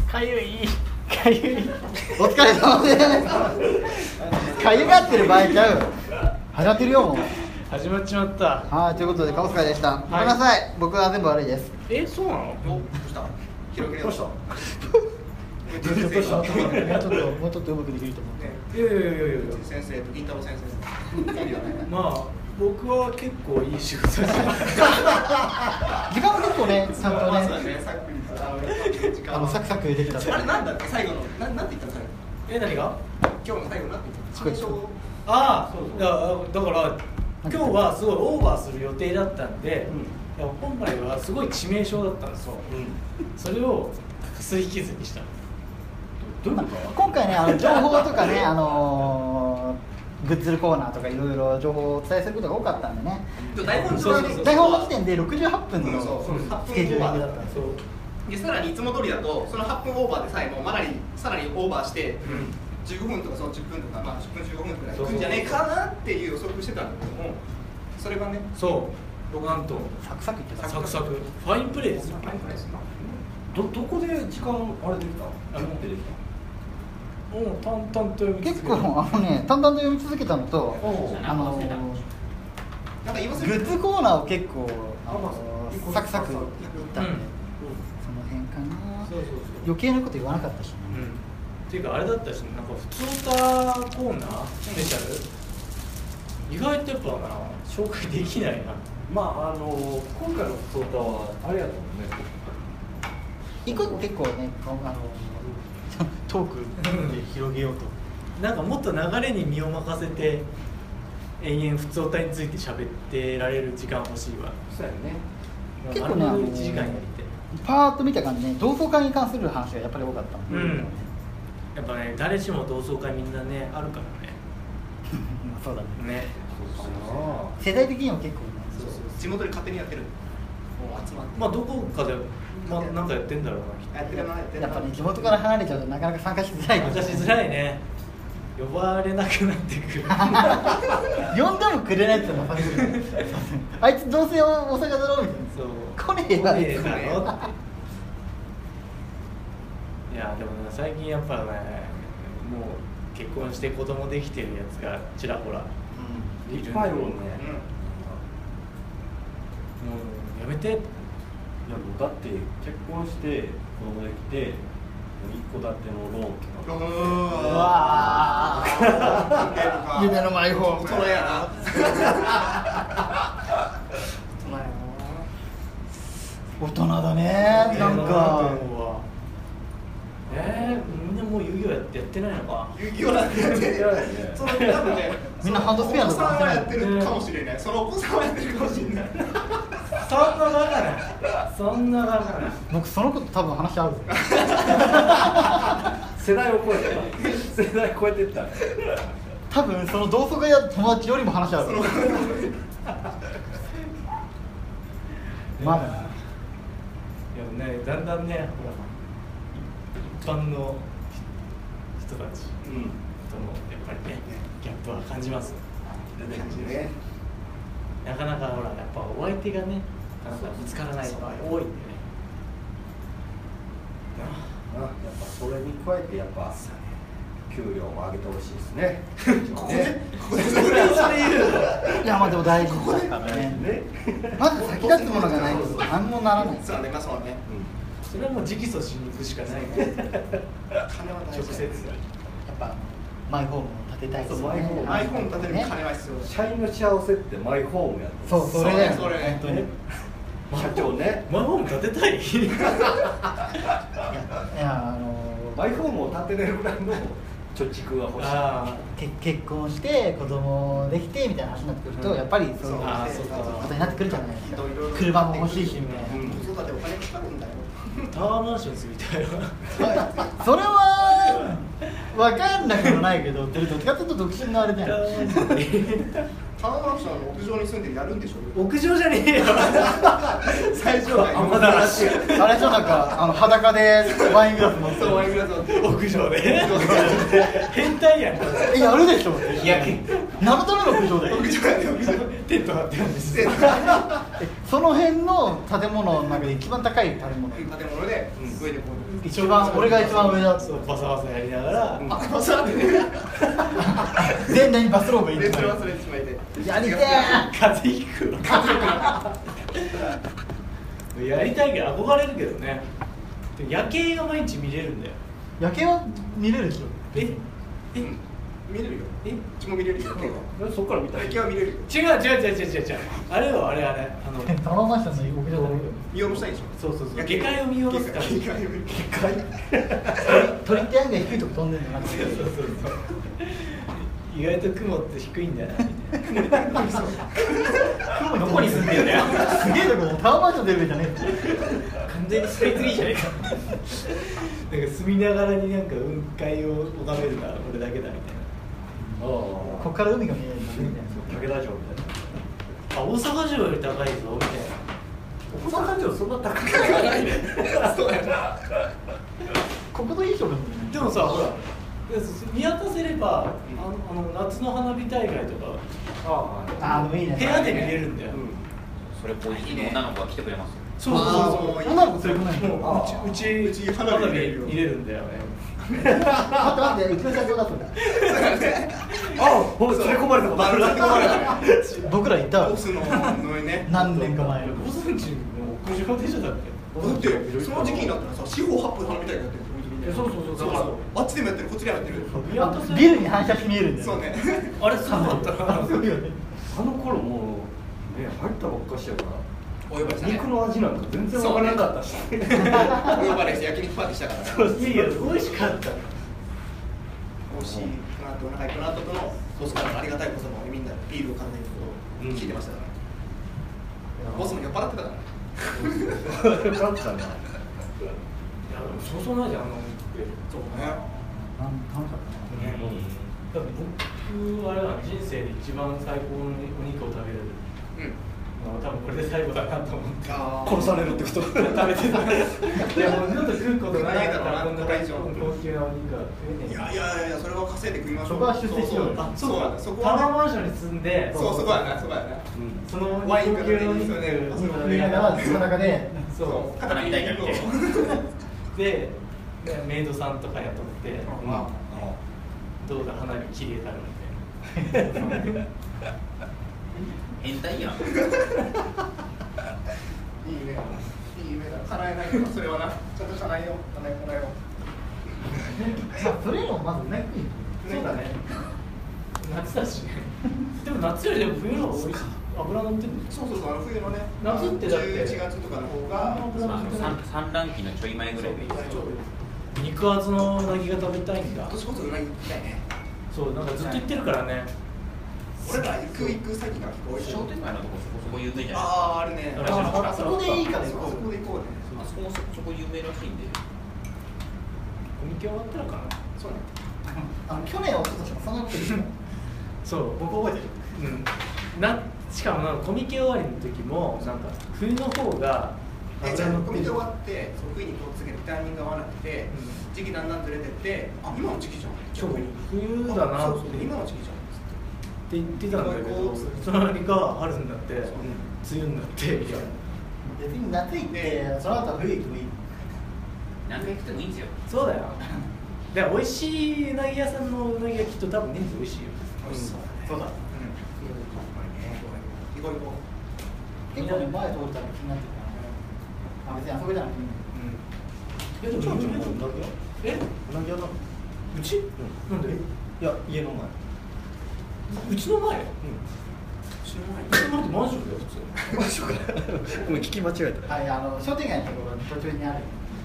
かゆいかゆい。 お疲れ様です。かゆがってる場合ちゃう。始まってるよもう。 始まっちまった。 はい、ということでカオス会でした。ごめんなさい、僕は全部悪いです。 そうなの？ どうした？広げどうした？ もうちょっとうまくできると思う。いや先生と銀太郎先生。 まあ僕は結構いい仕事です。時間も結構ね、ちゃんとね、サクサクできた。 あれなんだっけ最後のなんて言ったのそれ？ 何が？ 今日の最後なんて言ったの？ ああ、だから今日はすごいオーバーする予定だったんで、本来はすごい致命傷だったんですよ。それをかすり傷にした。どういうこと？ 今回ね、情報とかね、グッズコーナーとかいろいろ情報をお伝えすることが多かったんでね。 台本の時点で68分のスケジューリングだったんですよ。 でさらにいつも通りだとその8分オーバーでさえもさらにオーバーして、15分とかその10分とか、10分15分くらいいくんじゃねえかなっていう予測してたんだけども、それがね、そうなんとサクサクいってた。 サクサクファインプレーですよ。 どこで時間あれできた？持ってできた？ 淡々と読み続けた。 結構淡々と読み続けたのと、 なんか言わせグッズコーナーを結構サクサクいったんで、その辺かな。余計なこと言わなかったしね。 っていうかあれだったし、なんか普通歌コーナースペシャル意外とやっぱ紹介できないな。 まあ今回の普通歌はあれやと思うね。 一個結構ね、トークで広げようと。 なんかもっと流れに身を任せて延々普通歌について喋ってられる時間欲しいわ。 そうやね。 結構ね、 1時間やりて。 パーッと見た感じね、同窓会に関する話がやっぱり多かった。 やっぱね、誰しも同窓会みんなねあるからね。 そうだね。 そう世代的にも結構地元で勝手にやってる。集まって。 まあどこかでなんかやってんだろうな。 やってる。 やっぱね、地元から離れちゃうとなかなか参加しづらい。 参加しづらいね。呼ばれなくなってくる。 呼んでもくれないってのはあいつどうせ大阪だろみたいな。来ねえわ。 いやでもね、最近やっぱね、もう結婚して子供できてるやつがちらほらいるんで、 いっぱいいるもんね。 もうやめて。 いやだって結婚して子供できて一戸建てのローンとか。 うわー。夢のマイホーム。 大人やな。 大人だね。なんか。 みんなもう遊戯王やってないのか。 遊戯王なんてやってるよね。その多分ね、 みんなハンドスペアとかお子さんはやってるかもしれない。そのお子さんはやってるかもしれない。 そんなバカな。 僕そのこと多分話合うぞ。 世代を超えて世代超えてった。 多分その同窓会や友達よりも話合う。まだ。 いやね、だんだんね、ほら一般の人たちとのやっぱりね、ギャップは感じます。なかなかほら、やっぱお相手がね、見つからない場合多いんでね。 やっぱそれに加えてやっぱ給料も上げてほしいですね。 ここでそれ言うの。 いやまあでも大事だからね。まず先立つものがないと何もならない。 そうね、まあそうね。 それはもう直訴しに行くしかない。 金は大事。 直接。 やっぱマイホームを建てたいですよね。 マイホーム建てるに金は必要。 社員の幸せってマイホームやって。 そう、それだよ。 それ本当に。 社長ね。 マイホーム建てたい。 いやマイホームを建てれるぐらいの貯蓄が欲しい。 結婚して子供できてみたいな話になってくると、やっぱりそういうことになってくるじゃないですか。車も欲しいしみたいな。 子育てお金かかるんだよ。 タワーマンション住みたいわ。 それは分かんなくもないけど、どっちかっていうと独身のあれじゃん。 タワーマンションの屋上に住んでやるんでしょ。 屋上じゃねえよ。 最初はまだらしい。 あれでしょ、なんか裸でワイングラス持ってワイングラスを屋上で。変態やん。 やるでしょ。 日焼け。 何のための屋上で。 屋上やで屋上。 テント張ってるんです。 その辺の建物の中で一番高い建物。 建物で上でこう。 俺が一番上だ。 そうバサバサやりながら、 バサってね全裸にバスローブ一枚。 それ一枚でやりて風邪ひくやりたいけど憧れるけどね。で夜景が毎日見れるんだよ。 夜景は見れるでしょ。 見れるよ。うちも見れるよ。 そっから見たい。 夜景は見れるよ。 違う。あれよあれタワーマンションの屋上で見下ろしたいでしょ。 そう下界を見下ろすから。 下界を見る。 鳥って案外低いとこ飛んでんのな。 そう意外と雲って低いんだよな。雲どこに住んでるんだよ。 すげえとこタワーマンション出るじゃねえ。 完全にスカイツリーじゃねえか。なんか住みながらになんか雲海を拝めるから俺だけだみたいな。 こっから海が見えるんだね。 武田城みたいな。 あ、大阪城より高いぞみたいな。 大阪城そんな高くないね。 そうやな。 ここといい勝負でもさ、ほら見渡せれば、夏の花火大会とかでもいいね。 部屋で見れるんだよ。 それポジティブ女の子が来てくれますよ。 そう女の子連れてこないの。 うち花火見れるんだよね。 待って、行く先だそれ。 もう連れ込まれたことある。 僕ら行ったわボスのね。 何年か前。 ご存知の屋上でしょだって。 だってその時期になったらさ、四方八方花火大会やってる。 そうあっちでもやってる、こっちでもやってる。 ビルに反射して見えるんだよ。 そうね。 あれすごかったな。 すごいよね。 あの頃もうね入ったばっかしやから。 お呼ばれしたね。 肉の味なんか全然わからなかったし。 お呼ばれして焼肉パーティーしたからね。 いや美味しかった。 美味しいかなとお腹いくなとのボスからのありがたいこともみんなビールを噛んでることを聞いてましたから。ボスも酔っ払ってたから。 よかったな。 そうそうないじゃんそうね。 楽しかったね。 多分僕あれは人生で一番最高のお肉を食べる。多分これで最後だなと思って殺されるってこと。 食べてた。いやもう二度と食うことないからこんな高級なお肉が食えねえ。 いやそれは稼いで食いましょう。 そこは出世しようよ。 そうなんだ。そこタワーはマンションに住んで、 そこやな。 そのワイン高級なお肉そうねを食いながらその中でそう花火大会見て。 でメイドさんとか雇ってどうだ花火綺麗だろうみたいな。 変態やん。 いい夢だ叶えないとそれはな、ちゃんと叶えよう。 それのまずね。 そうだね。夏だしね。でも夏よりでも冬の方が美味しい。油乗ってる。 そう冬のね。 夏ってだって 11月とかの方が産卵期のちょい前ぐらいで。 肉厚のうなぎが食べたいんだ。 年こそうなぎ行きたいね。 そうなんかずっと言ってるからね。 俺ら行く先が結構多い。 商店街のとこそこ有名じゃないですか。 あるね。 あそこでいいから行こう。 そこで行こうね。 あそこもそこ有名らしいんで。 コミケ終わったらかな。 そうね。 去年おととしもその時そう僕覚えてる。 しかもなんかコミケ終わりの時もなんか冬の方がじゃあコミケ終わって冬にこう次のタイミングが合わなくて時期だんだんずれてって今の時期じゃん。 冬だなって今の時期じゃん。 って言ってたんだけど、その割が春になって梅雨になってみたいな。 別に夏行ってその後は冬行ってもいい。 何回来てもいいんですよ。 そうだよ。で美味しいうなぎ屋さんのうなぎがきっと多分人数美味しいよ。 美味しそうだね。 そうだ。 行こう。 結構前通ったら気になってるから。別にあそこじゃなくていい。 でもうなぎ屋なの？うち？なんで？ いや家の前。 うちの前？ うちの前ってマンションだよ普通。 マンションか。ごめん聞き間違えた。 はい商店街のところ途中にある。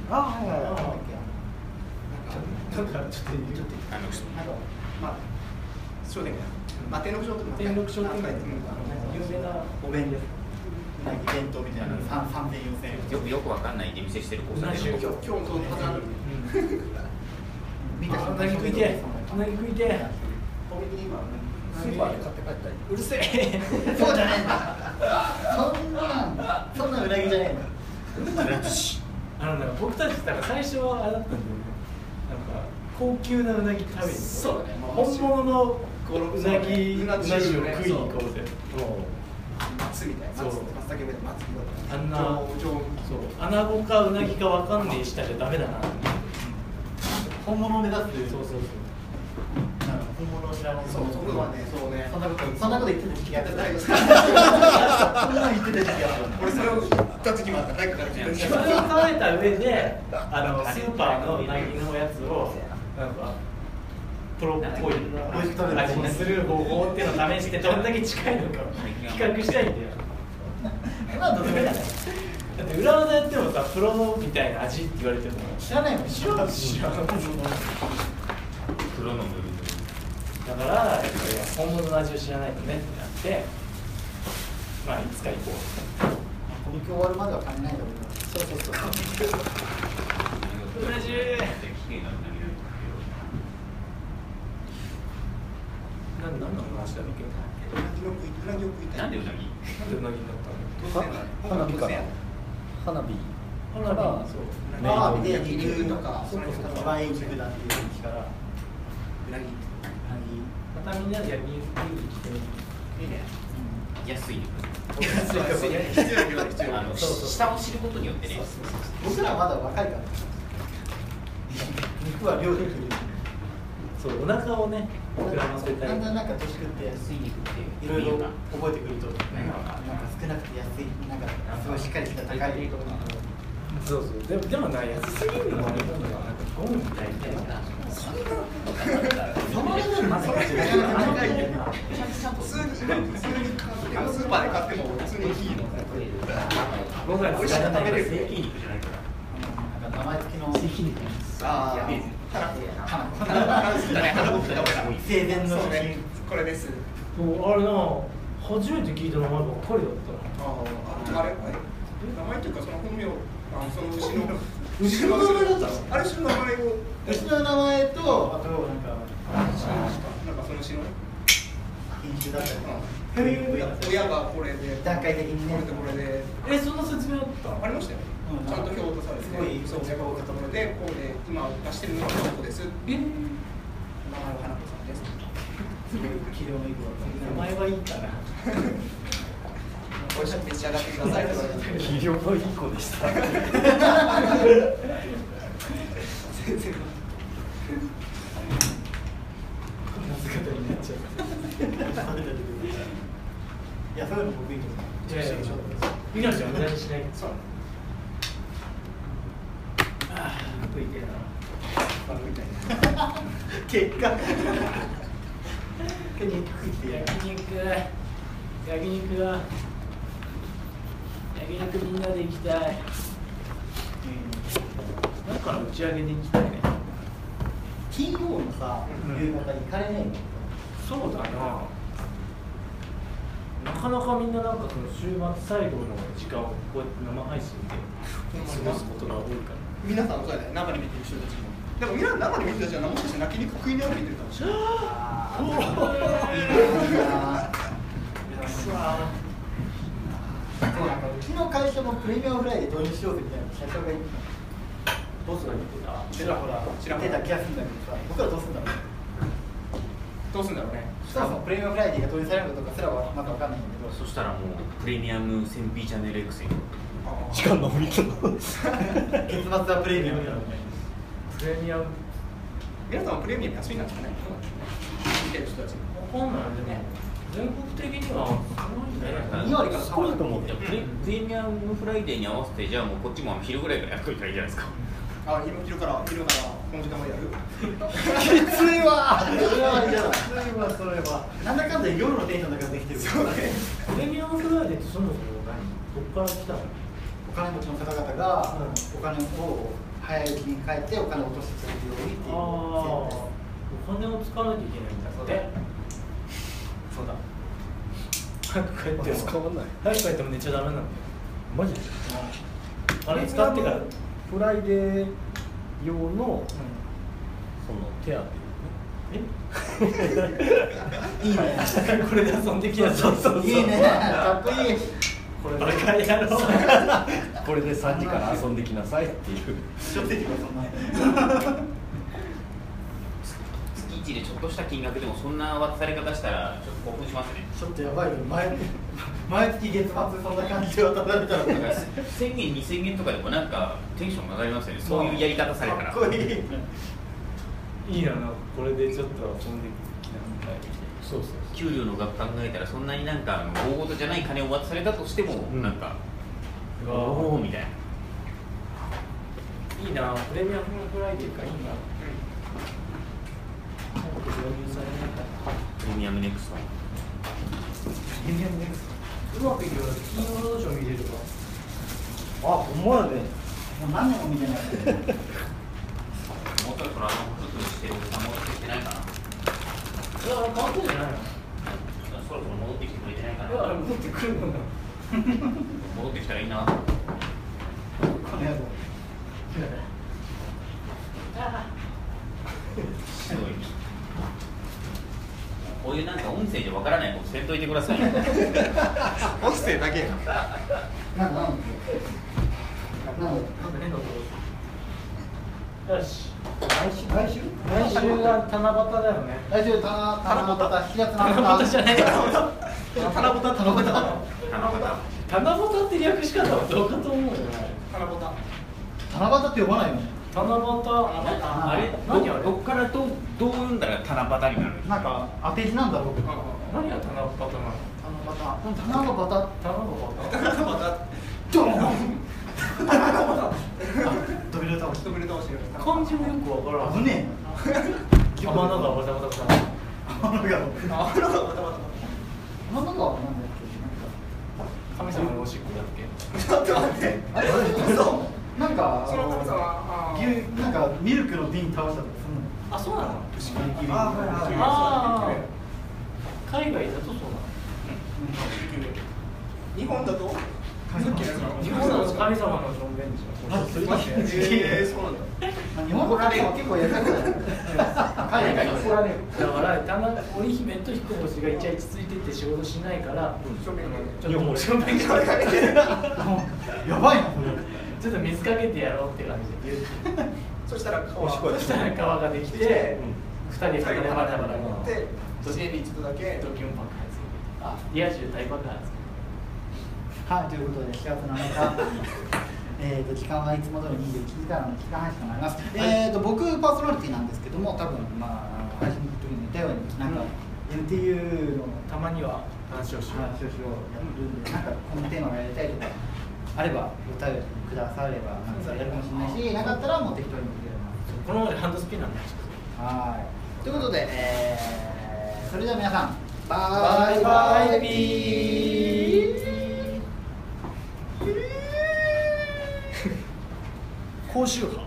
なんかちょっとまあ商店街。天禄商店天禄商店街って有名なお弁です。うなぎ弁当みたいな3000、4000円。 よくわかんない出店してる子さんで。 今日もそうはずなのに。 見たうなぎ食いて。うなぎ食いて。 コンビニ今スーパーで買って帰ったり。 うるせえ。 そうじゃねえんだ。そんなうなぎじゃねえんだ。 僕たち最初はあれだったんだよね。なんか高級なうなぎ食べに。 そうだね。 本物のうなぎを食いに行こうぜ。 松みたいな。松茸みたいな松みたいな。 そうアナゴかうなぎかわかんねえしたらダメだな。 本物を目指す。 そうそうそう。 本物を知らない。 そう僕はねそうねそんなこと言ってた時期があった。 大学そんな言ってた時期があった。 俺それを言った時もあった。大学から聞いた時それを考えた上でスーパーのうなぎのやつをなんかプロっぽい味にする方法っていうのを試してどんだけ近いのかを比較したいんだよ。 まあどうでもいいんだね。 だって裏技やってもさプロみたいな味って言われても知らないもん。知らない。 プロの部分だからやっぱり本物の味を知らないとねってなってまあいつか行こう。 コミック終わるまでは金ないだろうな。 そうそうそう。同じ。何の話だっけ？ なんでうなぎ？ なんでうなぎになったの？ 花火から。花火。 花火。そう。 花火で肉とか、その一番いい肉だっていう時期から。うなぎ。 またみんなで焼き肉来ていいね。 安い肉。 そう下を知ることによってね。 僕らまだ若いから。肉は量できる。 そうお腹をね膨らませたい。 だんだんなんか年食って安い肉っていろいろ覚えてくると、なんか少なくて安い、なんかすごいしっかりした高い。 そうそうでもな安すぎるのはなんかゴムみたいな。 そのレベルまで普通に買ってスーパーで買っても普通にいいの。 僕ら美味しく食べれる。 正規肉じゃないから。 名前付きの正規肉。 ああ。 生前の写真。 これです。 あれな初めて聞いた名前ばっかりだったな。 あれ名前っていうかその本名その牛の牛の名前だったの？ あれ牛の名前を牛の名前とあとなんかその牛の品種だったり。 親がこれで段階的にね。 これでそんな説明あった？ ありましたよ。ちゃんと表とされて、 すごいそうこれでこうで今出してるのがここです。名前は花子さんです。 すごい器量のいい子だった。 名前はいいかな。 おいしく召し上がってください。 器量のいい子でした。 先生。 こんな姿になっちゃう。 いやそういうの僕いいと思う。 いやいや命は無駄にしない。 そう。 食いてえな。 結果肉食って焼肉みんなで行きたい。だから打ち上げで行きたいね。 金曜のさ夕方行かれないの？ そうだな。なかなかみんななんかその週末最後の時間をこうやって生配信で過ごすことが多いから。 皆さんそうだね。生で見てる人たちも。でも皆生で見てる人たちはもしかして焼肉食いながら見てるかもしれない。 うちの会社もプレミアムフライで導入しようぜみたいな社長が言ってた。 ボスが言ってた。 ちらほら言ってた気がするんだけどさ、僕らどうするんだろう。 どうするんだろうね。 そうプレミアムフライデーが導入されるのかどうかすらはまだ分かんないんだけど。 そしたらもうプレミアム1000 P チャンネル X 時間の無理だな。 月末はプレミアムだろうね。 プレミアム。 皆さんはプレミアム安いなんですかね。見てる人たち。 わかんないでも全国的には 2割から少ないと思う。 プレミアムフライデーに合わせてじゃあもうこっちも昼ぐらいからやっといたらいいじゃないですか。 昼からこの時間までやる。 きついわ。それは嫌だ。きついわそれは。なんだかんだ夜のテンションだからできてる。 そうだね。 プレミアムフライデーってそもそも何？どっから来たの？ お金持ちの方々がお金を早いうちに帰ってお金を落としてくれるようにっていう。 お金を使わないといけないんだって。そうだ。早く帰っても使わない。 早く帰っても寝ちゃダメなんだよ。 マジで？ あれ使ってからフライデー用のその手当いいね。 これで遊んできなさい。 いいね。かっこいい。 これバカ野郎。 これで3時から遊んできなさいっていう。 ちょっと言ってください。 月1でちょっとした金額でもそんな渡され方したらちょっと興奮しますね。 ちょっとやばいよ。毎月月末そんな感じで渡されたら。 1000円2000円とかでもなんかテンション上がりますよね。そういうやり方されたら。 かっこいい。 いいな、これでちょっと遊んできなみたいな。そう給料の額考えたらそんなになんか大事じゃない金を渡されたとしても、なんかおおみたいな。 いいな、プレミアムフライデーかいいな。 プレミアムネクスト。 プレミアムネクスト。うまくいけば金曜ロードショー見れるわ。 あ、ほんまやね。もう何年も見てない。 もうそろそろフルしてるおじさん戻ってきてないかな。 いや、変わったんじゃないの？ そろそろ戻ってきてくれてないかな。 いや、戻ってくるもんな。 戻ってきたらいいな。 この野郎。 すごい。こういうなんか音声でわからないことせんといてください。 音声だけやなんかよし。 来週来週が七夕だよね。 来週七夕7月七夕じゃないよ。 七夕七夕って略し方はどうかと思うよね。 七夕って呼ばないよね。 七夕、 あれ何あれ？ どっからどう読んだら七夕になるんですか。 なんか当て字なんだろうけど。 何が七夕なの？ ドーン。ドビル倒し。 漢字もよくわからん。 危ねえ。 天の川バタバタバタ。 天の川。天の川はなんだっ神様のおしっこだっけ？ ちょっと待ってけ。あれ嘘。なんかその神様牛なんかミルクの瓶倒したとかあ、そうなの？ そんなの。 ああ。海外だとそうなの。 日本だと日本だと神様のしょんべんでしょ。 あ、それだけ。 そうなんだ日本語は結構やりたくない。海外怒られる。だから織姫と彦星がイチャイチついてって仕事しないから、ちょっとしょんべんかけてやばいなこれ。 ちょっと水かけてやろうって感じで言って。 そしたらそしたら川ができて、二人でバタバタバタで知恵に一度だけドキュン爆発。あ、リア充大爆発。 はい、ということで4月7日時間はいつも通り21時からの期間配信となります。僕パーソナリティなんですけども、多分配信の時に言ったようになんか NTU のたまには話をしよう。 やるんで、なんかこのテーマをやりたいとかあればお便りくださればなんかやるかもしれないし、なかったらもう適当に入れます。 このままでハンドスピナーになっちゃう。 はい。ということで、それでは皆さんバイバイビー。高周波。